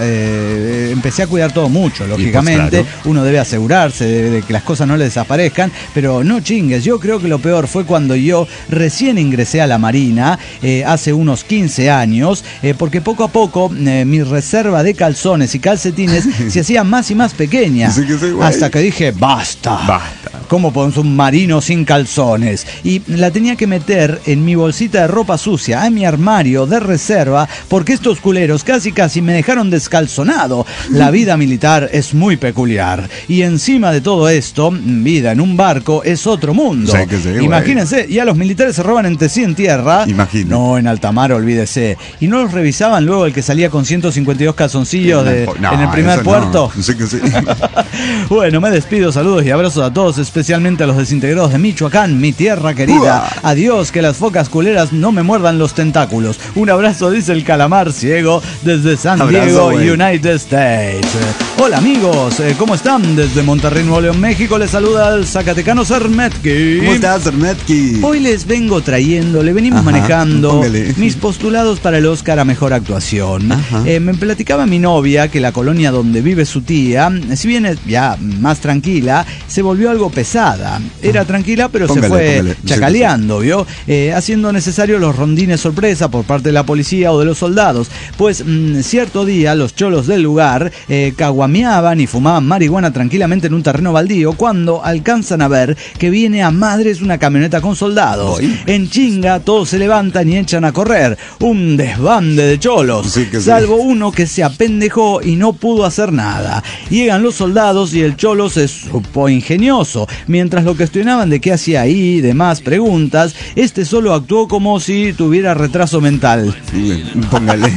eh, empecé a cuidar todo mucho, lógicamente. pues, claro. Uno debe asegurarse de, de que las cosas no le desaparezcan, pero no chingues. Yo creo que lo peor fue cuando yo recién ingresé a la Marina, eh, hace unos quince años, eh, porque poco a poco eh, mi reserva de calzones y calcetines se hacía más y más pequeña. Sí que sí, güey. Hasta que dije, basta. Basta. ¿Cómo por un submarino sin calzones? Y la tenía que meter en mi bolsita de ropa sucia, en mi armario de reserva, porque estos culeros casi casi me dejaron descalzonado. La vida militar es muy peculiar. Y encima de todo esto, vida en un barco es otro mundo. Sí que sí, güey. Imagínense, ya los militares se roban entre sí en tierra. Imagino. No, en alta mar, olvídese. Y no los revisaban luego el que salía con ciento cincuenta y dos calzoncillos de, No, en el primer eso no. puerto. Sí que sí. Bueno, me despido, saludos y abrazos a todos, especialmente a los desintegrados de Michoacán, mi tierra querida. Uah. Adiós, que las focas culeras no me muerdan los tentáculos. Un abrazo, dice el calamar ciego desde San Abrazo, Diego, güey. United States. Eh, Hola amigos, eh, ¿cómo están? Desde Monterrey, Nuevo León, México, les saluda el zacatecano Sermetki. ¿Cómo estás, Hermetki? Hoy les vengo trayendo, le venimos Ajá, manejando póngale. mis postulados para el Oscar a Mejor Actuación. Ajá. Eh, me platicaba mi novia que la colonia donde vive su tía, si bien es ya más tranquila, se volvió algo pesada. Era tranquila, pero Póngale, se fue póngale. Sí, chacaleando, ¿vio? Eh, haciendo necesario los rondines sorpresa por parte de la policía o de los soldados. Pues mm, cierto día los cholos del lugar eh, caguameaban y fumaban marihuana tranquilamente en un terreno baldío cuando alcanzan a ver que viene a madres una camioneta con soldados. Ay. En chinga todos se levantan y echan a correr. Un desbande de cholos. Sí que sí. Salvo uno que se apendejó y no pudo hacer nada. Llegan los soldados y el cholo se supo ingenioso. Mientras lo cuestionaban de qué hacía ahí y demás preguntas, este solo actuó como si tuviera retraso mental. Sí, póngale.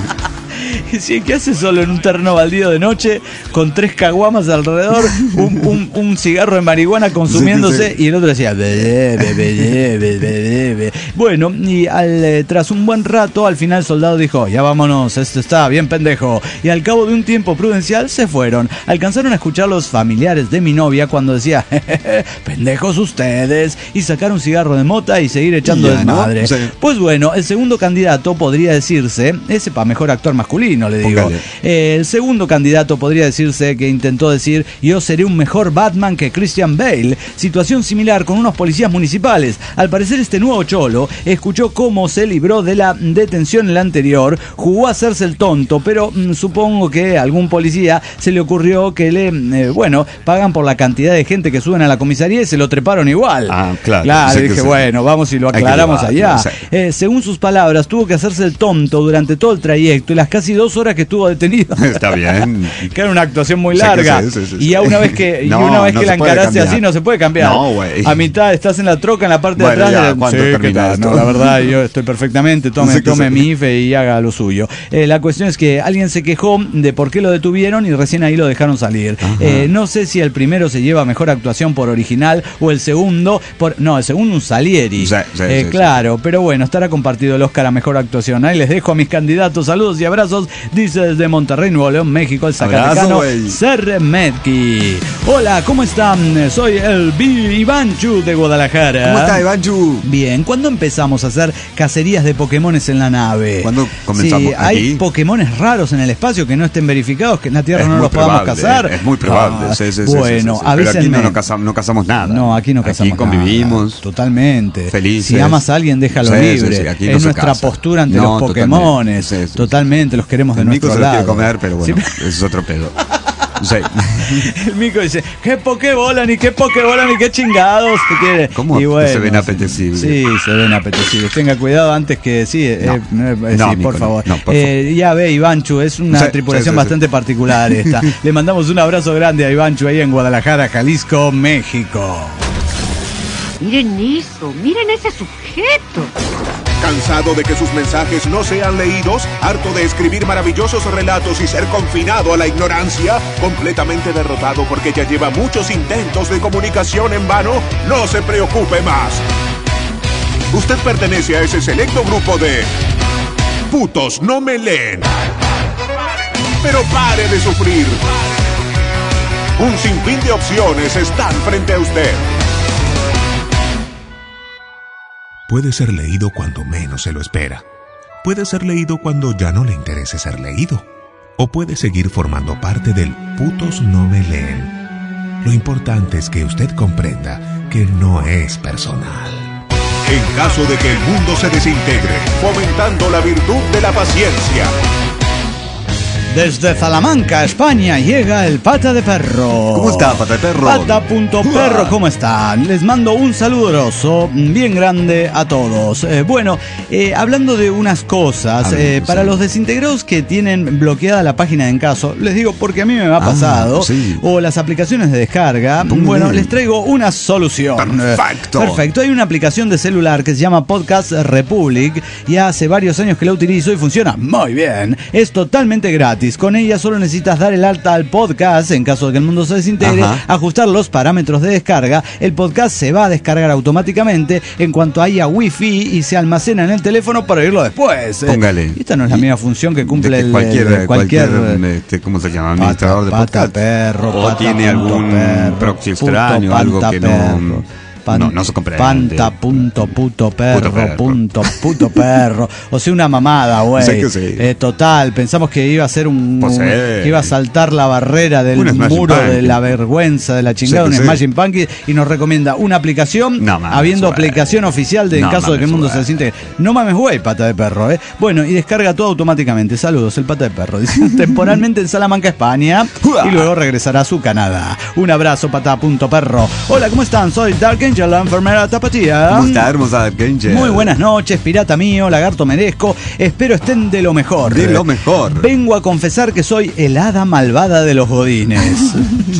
Sí, ¿qué hace solo en un terreno baldío de noche con tres caguamas alrededor, un, un, un cigarro de marihuana consumiéndose? Sí, sí. Y el otro decía bebe, bebe, bebe, bebe. Bueno, y al, eh, tras un buen rato al final el soldado dijo, ya vámonos, esto está bien pendejo, y al cabo de un tiempo prudencial se fueron. Alcanzaron a escuchar los familiares de mi novia cuando decía jejeje, pendejos ustedes, y sacar un cigarro de mota y seguir echando Ya, ¿no? desmadre. Sí. Pues bueno, el segundo candidato podría decirse, ese para mejor actor masculino, le digo. Póngale. Eh, el segundo candidato podría decirse que intentó decir, yo seré un mejor Batman que Christian Bale. Situación similar con unos policías municipales. Al parecer este nuevo cholo escuchó cómo se libró de la detención el anterior, jugó a hacerse el tonto, pero mm, supongo que a algún policía se le ocurrió que le, eh, bueno, pagan por la cantidad de gente que suben a la comisaría y se lo treparon igual. Ah, claro. Claro, Sí que dije, sí. bueno, vamos y lo Hay que aclaramos llevarlo, allá. sí. Eh, según sus palabras, tuvo que hacerse el tonto durante todo el trayecto y las casi dos horas que estuvo detenido. Está bien. Que era una actuación muy Sí que larga. sí, sí, sí, y ya sí. una vez que, y No, una vez no que se la puede encaraste cambiar. así, no se puede cambiar. No, güey. A mitad estás en la troca, en la parte Bueno, de atrás. ya, de- ¿cuándo Sí, ¿qué termina tal? esto? No, la verdad, yo estoy perfectamente. Tome, Sí que tome sí. mi I F E y haga lo suyo. Eh, la cuestión es que alguien se quejó de por qué lo detuvieron y recién ahí lo dejaron salir. Eh, no sé si el primero se lleva mejor actuación por original o el segundo por. No, el segundo un Salieri. Sí, sí, Eh, sí, claro, pero bueno, estará compartido el Oscar a mejor actuación. Ahí les dejo a mis candidatos. Saludos y abrazos. Dice desde Monterrey, Nuevo León, México, el Abrazo, zacatecano güey. Sermetki. Hola, ¿cómo están? Soy el B. Ivanchu de Guadalajara. ¿Cómo está, Ivanchu? Bien, ¿cuándo empezamos a hacer cacerías de Pokémones en la nave? ¿Cuándo comenzamos? Sí, hay ¿Aquí? Pokémones raros en el espacio que no estén verificados, que en la Tierra Es no muy los podamos probable, cazar. Es muy probable. Ah, sí, sí, sí, bueno, sí, sí, sí. Pero aquí avísenme. no, no, cazamos, no cazamos nada. No, aquí no cazamos Aquí convivimos. nada. Totalmente. Felices. Si amas a alguien, déjalo Sí, sí, libre. sí, aquí no es se nuestra caza. postura ante No, los Pokémones. totalmente. Sí, sí, Totalmente, los queremos de El Mico nuestro se lo lado. quiere comer, pero bueno, Sí. ese es otro pedo. Sí. El Mico dice, qué Pokébola, ni qué Pokébola, ni qué chingados te quiere. ¿Cómo Y se ven apetecibles? Sí, se ven apetecibles. Tenga cuidado antes que sí, eh, No. eh, eh, No, sí, Mico, por favor. no, por Eh, ya ve, Ivanchu, es una Sí, tripulación sí, sí, bastante sí. particular esta. Le mandamos un abrazo grande a Ivanchu ahí en Guadalajara, Jalisco, México. Miren eso, miren ese sujeto. ¿Cansado de que sus mensajes no sean leídos? ¿Harto de escribir maravillosos relatos y ser confinado a la ignorancia? ¿Completamente derrotado porque ya lleva muchos intentos de comunicación en vano? No se preocupe más. Usted pertenece a ese selecto grupo de putos no me leen. Pero pare de sufrir. Un sinfín de opciones están frente a usted. Puede ser leído cuando menos se lo espera. Puede ser leído cuando ya no le interese ser leído. O puede seguir formando parte del putos no me leen. Lo importante es que usted comprenda que no es personal. En caso de que el mundo se desintegre, fomentando la virtud de la paciencia. Desde Salamanca, España, llega el Pata de Perro. ¿Cómo está, Pata de Perro? Pata.perro, ¿cómo están? Les mando un saludoso bien grande a todos. Eh, bueno, eh, hablando de unas cosas, eh, para los desintegrados que tienen bloqueada la página de Encaso, les digo porque a mí me ha pasado, ah, sí. o las aplicaciones de descarga, mm. bueno, les traigo una solución. Perfecto. Perfecto. Hay una aplicación de celular que se llama Podcast Republic y hace varios años que la utilizo y funciona muy bien. Es totalmente gratis. Con ella solo necesitas dar el alta al podcast en caso de que el mundo se desintegre, Ajá. ajustar los parámetros de descarga, el podcast se va a descargar automáticamente en cuanto haya wifi y se almacena en el teléfono para oírlo después. Póngale. Y esta no es la misma función que cumple el cualquier, el, cualquier, cualquier este, ¿cómo se llama? Administrador pata, de podcast. Pata perro, o pata, tiene algún perro, proxy extraño, puto, algo que perro. no... Pan, no, no se comprende. Panta, punto, puto perro, puto perro. punto, puto perro. O sea, una mamada, güey. Sí sí. eh, total, pensamos que iba a ser un, pues un que iba a saltar la barrera del muro de la vergüenza, de la chingada, sí un sí. Smashing Pumpkins, y nos recomienda una aplicación, no, mames, habiendo güey. aplicación oficial de en no, caso de que el mundo güey. se desintegre. No mames, güey, Pata de Perro, eh. Bueno, y descarga todo automáticamente. Saludos, el Pata de Perro. Dice, temporalmente en Salamanca, España, y luego regresará a su Canadá. Un abrazo, Pata.perro. Hola, ¿cómo están? Soy Dark Angel, la enfermera Tapatía. ¿Cómo está, hermosa Dark Angel? Muy buenas noches, pirata mío, lagarto merezco. Espero estén de lo mejor. De lo mejor. Vengo a confesar que soy el hada malvada de los godines.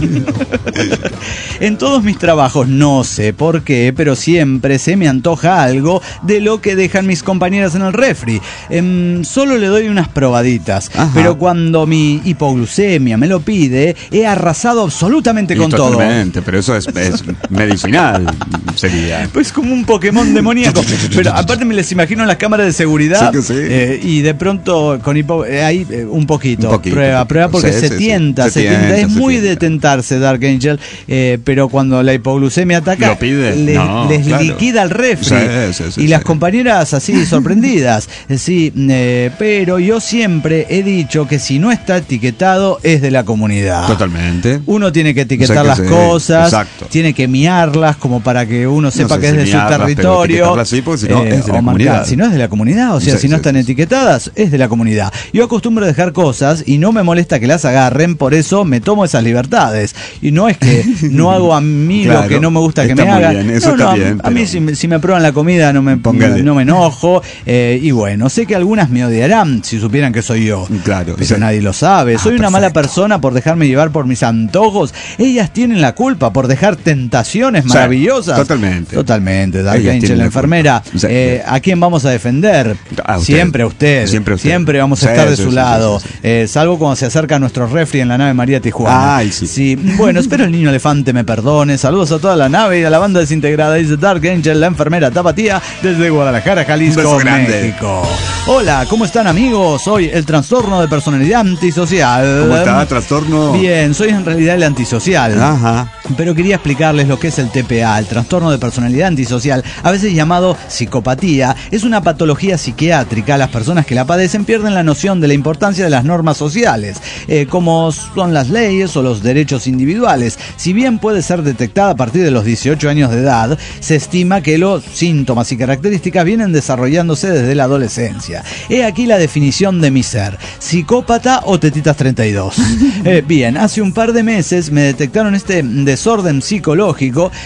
En todos mis trabajos, no sé por qué, pero siempre se me antoja algo de lo que dejan mis compañeras en el refri. Eh, solo le doy unas probaditas, Ajá. pero cuando mi hipoglucemia me lo pide, he arrasado absolutamente y con totalmente, todo. Totalmente, pero eso es, es medicinal, sería. Pues como un Pokémon demoníaco. Pero aparte me les imagino en las cámaras de seguridad. Sí que sí. eh, y de pronto con hipo eh, ahí eh, un poquito, un poquito. Prueba, prueba porque sí, se, sí, tienta, sí. se, se tienta. tienta. Es se muy tienta. de tentarse Dark Angel. Eh, pero cuando la hipoglucemia ataca, ¿Lo pide? les, No, les claro. liquida el refri. Sí, sí, sí, y sí. las compañeras así sorprendidas. Sí, eh, pero yo siempre he dicho que si no está etiquetado es de la comunidad. Totalmente. Uno tiene que etiquetar o sea que las sí. cosas, Exacto. tiene que miarlas como para que uno sepa no sé que si es de miarlas, su territorio. Así porque si no, eh, es de la o comunidad. marcar, si no es de la comunidad, o sea, sí, si no sí, están sí. etiquetadas, es de la comunidad. Yo acostumbro a dejar cosas y no me molesta que las agarren, por eso me tomo esas libertades. Y no es que no hago a mí claro, lo que no me gusta que está me muy hagan. bien, eso no, está no, bien, a mí pero... si, me- si me prueban la comida no me, Póngale. no me enojo. Eh, y bueno, sé que algunas me odiarán si supieran que soy yo. Claro. Pero sí. nadie lo sabe. Ah, Soy una perfecto. mala persona por dejarme llevar por mis antojos. Ellas tienen la culpa por dejar tentaciones Sí, maravillosas. totalmente. Totalmente. Dark Ellas Angel, tienen la la enfermera. culpa. Sí. Eh, ¿A quién vamos a defender? A usted. Siempre a usted. Siempre a usted. Siempre vamos a Sí, estar de sí, su sí, lado. sí, sí, sí. Eh, salvo cuando se acerca a nuestro refri en la nave María Tijuana. Ay, sí. Sí. Bueno, espero el niño elefante me perdone. Saludos a toda la nave y a la banda desintegrada. Dice Dark Angel, la enfermera Tapatía, desde Guadalajara, Jalisco, Un beso grande. México. Hola, ¿cómo están, amigos? Soy el trastorno de personalidad antisocial. ¿Cómo está? ¿Trastorno? Bien, soy en realidad el antisocial. Ajá. Pero quería explicarles lo que es el T P A, el trastorno de personalidad antisocial, a veces llamado psicopatía. Es una patología psiquiátrica. Las personas que la padecen pierden la noción de la importancia de las normas sociales, eh, como son las leyes o los derechos individuales. Si bien puede ser detectada a partir de los dieciocho años de edad, se estima que los síntomas y características vienen desarrollándose desde la adolescencia. He aquí la definición de mi ser: psicópata o tetitas treinta y dos. Eh, bien, hace un par de meses me detectaron este desorden psicológico, pero la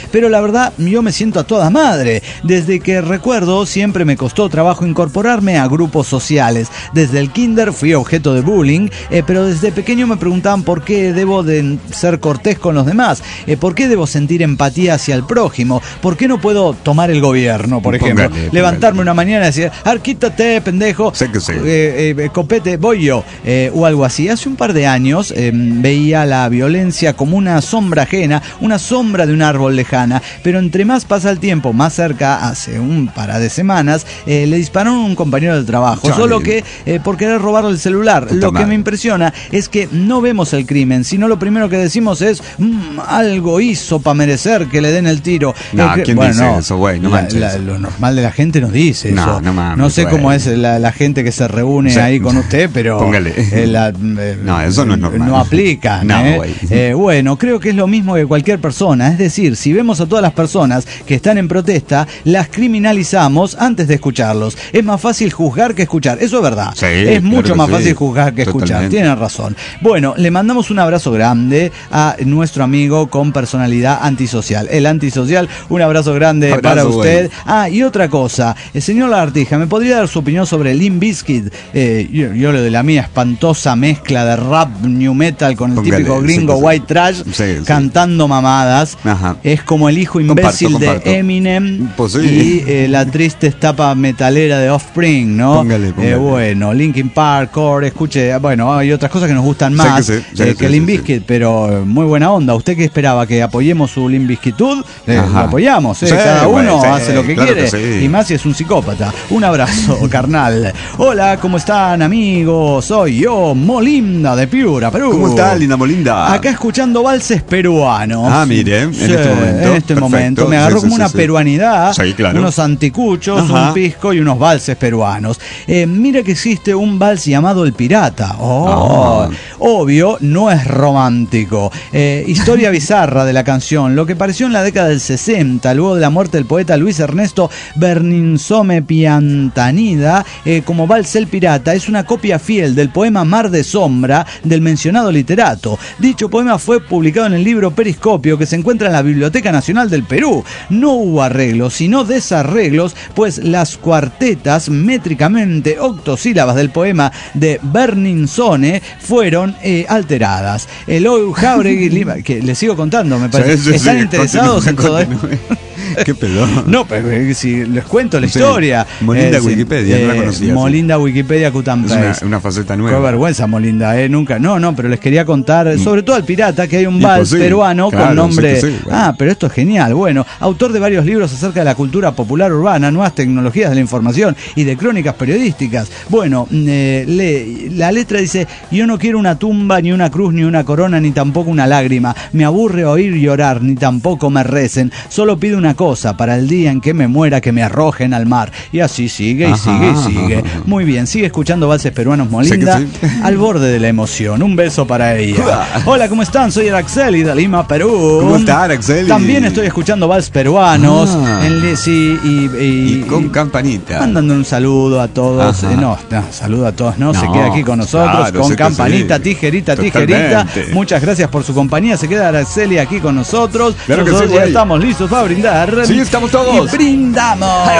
verdad, yo me siento a toda madre. Desde que recuerdo, siempre me costó trabajo incorporarme a grupos sociales. Desde el kinder fui objeto de bullying, eh, pero desde pequeño me preguntaban por qué debo de ser cortés con los demás, eh, por qué debo sentir empatía hacia el prójimo, por qué no puedo tomar el gobierno, por ejemplo. Póngale, póngale. Levantarme una mañana y decir, arquítate, pendejo, sé que sé. Eh, eh, copete, voy yo, eh, o algo así. Hace un par de años eh, veía la violencia como una sombra ajena, una sombra de un árbol lejana, pero entre más pasa el tiempo, más cerca, hace un par de semanas, eh, le dispararon a un compañero del trabajo, Charlie. Solo que eh, por querer robarle el celular. Puta Lo madre. Que me impresiona es que no vemos el crimen, sino lo primero que decimos es, mmm, algo hizo para merecer que le den el tiro. No, eh, ¿quién bueno, dice no, eso, güey? No la, manches. la, lo normal de la gente nos dice no, eso. No, mames, no sé güey. cómo es la, la gente que se reúne sí. ahí con usted, pero Póngale. Eh, la, eh, no, eso no es normal. No aplica. No, ¿eh? Eh, bueno, creo que es lo mismo que cualquier persona. Es decir, si vemos a todas las personas que están en protesta, las criminalizamos antes de escucharlos. Es más fácil juzgar que escuchar. Eso es verdad. Sí, es mucho claro más sí. fácil juzgar que escuchar. Totalmente. Tienen razón. Bueno, le mandamos un abrazo grande a nuestro amigo con personalidad antisocial. El antisocial, un abrazo grande abrazo, para usted. Güey. Ah, y otra cosa. El señor Lagartija, ¿me podría dar su opinión sobre Limp Bizkit? Eh, yo, yo le doy la mía espantosa mezcla de rap, new metal con el Póngale, típico gringo sí, white sí. trash sí, sí. cantando mamadas. Ajá. Es como el hijo imbécil comparto, comparto. de Eminem pues sí. y eh, la triste etapa metalera de Offspring, ¿no? Póngale, póngale. Eh, bueno, Linkin Park, Core, escuche, bueno, hay otras cosas que nos gustan más sí, que, sí, eh, sí, que sí, Limp Bizkit, sí. pero muy buena onda. ¿Usted qué esperaba? ¿Que apoyemos su Limp Bizkitud? Eh, lo apoyamos, eh. sí, cada uno sí, hace lo que claro quiere que sí. y más si es un psicópata. Un abrazo, carnal. Hola, ¿cómo están, amigos? Soy yo, Molinda de Piura, Perú. ¿Cómo está, linda Molinda? Acá escuchando valses peruanos. Ah, mire, en sí, este momento. En este Perfecto. momento. Me agarró sí, como sí, una sí. peruanidad, sí, claro. unos anticuchos, Ajá. un pisco y unos valses peruanos. Eh, mira que existe un vals llamado El Pirata. Oh, oh. Obvio, no es romántico. Eh, historia bizarra de la canción. Lo que pareció en la década del sesenta, luego de la muerte del poeta Luis Ernesto Berninsome Piantanida, eh, como vals El Pirata, es una copia fiel del poema Mar de Sombra del mencionado literato. Dicho poema fue publicado en el libro Periscopio, que se encuentra en la Biblioteca Nacional del Perú. No hubo arreglos, sino desarreglos, pues las cuartetas métricamente octosílabas del poema de Berninsone fueron eh, alteradas. Eloy Jauregui, que les sigo contando, me parece. Sí, sí, ¿Están sí, interesados continúe, en todo esto? ¿Qué pedo? No, pero si les cuento la sí. historia. Molinda eh, Wikipedia, eh, no la conocía. Molinda sí. Wikipedia Cutampés. Es una, una faceta nueva. Qué vergüenza, Molinda, eh, nunca. No, no, pero les quería contar, sobre todo al Pirata, que hay un vals pues sí, peruano claro, con nombre. Sí, sí, bueno. Ah, pero esto es genial. Bueno, autor de varios libros acerca de la cultura popular urbana, nuevas tecnologías de la información y de crónicas periodísticas. Bueno, eh, le, la letra dice: yo no quiero una tumba, ni una cruz, ni una corona, ni tampoco una lágrima. Me aburre oír llorar, ni tampoco me recen. Solo pido una cosa, para el día en que me muera, que me arrojen al mar. Y así sigue y ajá, sigue y sigue. Ajá. Muy bien, sigue escuchando valses peruanos, Molinda, sí. al borde de la emoción. Un beso para ella. Hola, ¿cómo están? Soy Araxeli de Lima, Perú. ¿Cómo está, Araxeli? También estoy escuchando vals peruanos. Ah. En, sí, y, y, y con campanita. Mandando un saludo a todos. Eh, no, no, saludo a todos, no, no, se queda aquí con nosotros, claro, con campanita, sí. tijerita, tijerita. Totalmente. Muchas gracias por su compañía. Se queda Araxeli aquí con nosotros. Claro nosotros sí, ya güey. estamos listos para brindar. Sí, estamos todos. Y brindamos.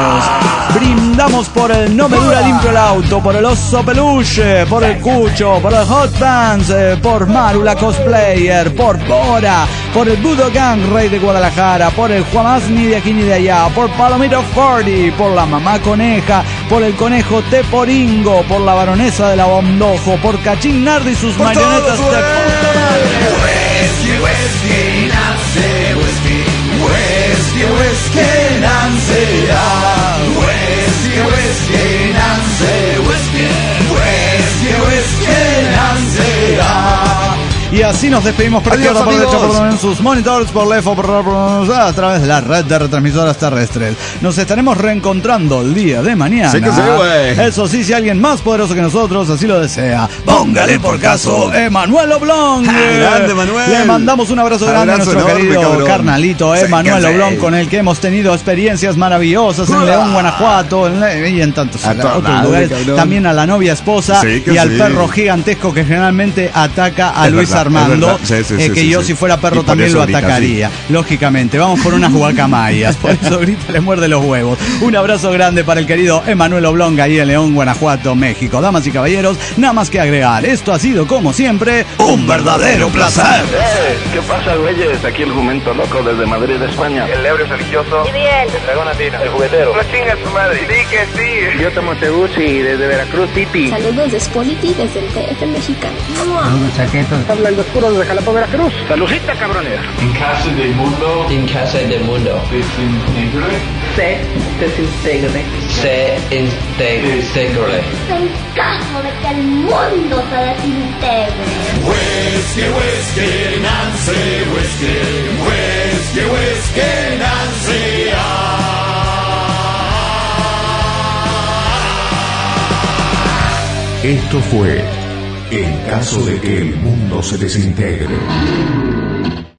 Brindamos por el No Me Dura Limpio el Auto, por el Oso Peluche, por el Cucho, por el Hot Dance, por Maru la Cosplayer, por Bora, por el Budo Gang Rey de Guadalajara, por el Juamás ni de aquí ni de allá, por Palomito cuarenta, por la Mamá Coneja, por el Conejo Teporingo, por la Baronesa de la Bondojo, por Cachín Nardi y sus por marionetas todos, de puta madre. Whisky, whisky, nace whisky. Whisky, whisky, Nancy, ah. Whisky, whisky, Nancy, whisky. Whisky, whisky, Nancy, ah. Y así nos despedimos por izquierda, por derecha, por en sus monitores, por left, por a través de la red de retransmisoras terrestres. Nos estaremos reencontrando el día de mañana. Sí que sí, güey. Eso sí, si alguien más poderoso que nosotros así lo desea, póngale por caso Emanuel Oblong. Grande, Manuel. Le mandamos un abrazo, abrazo grande a nuestro enorme, querido cabrón. carnalito Emanuel Oblong, con el que hemos tenido experiencias maravillosas en León, Guanajuato, en, y en tantos a otros madre, lugares. Cabrón. También a la novia esposa sí y al sí. perro gigantesco que generalmente ataca a es Luis verdad. Armando Armando, Sí, sí, eh, sí, que sí, yo sí. si fuera perro Y por también eso lo grita atacaría. Lógicamente, vamos por unas guacamayas. Por eso grita, le muerde los huevos. Un abrazo grande para el querido Emanuel Oblonga ahí en León, Guanajuato, México. Damas y caballeros, nada más que agregar. Esto ha sido, como siempre, un verdadero placer. Eh, ¿Qué pasa, güeyes? Aquí el jumento loco desde Madrid, España. El ebrio religioso. Y bien. El dragón latino. El juguetero. No chingas tu madre. Sí que sí. Yo tomo Teguchi desde Veracruz City. Saludos de Spolity desde el T F mexicano. Saludos chaquetos. Habla el oscuro desde Jalapa, Veracruz. Saludita, cabrones. En casa del mundo. En casa del mundo. Desintegre. Se desintegre. Se integre. En caso de que el mundo se desintegre. Whisky, whisky, Nancy, whisky. Whisky, whisky, Nancy. Esto fue En caso de que el mundo se desintegre.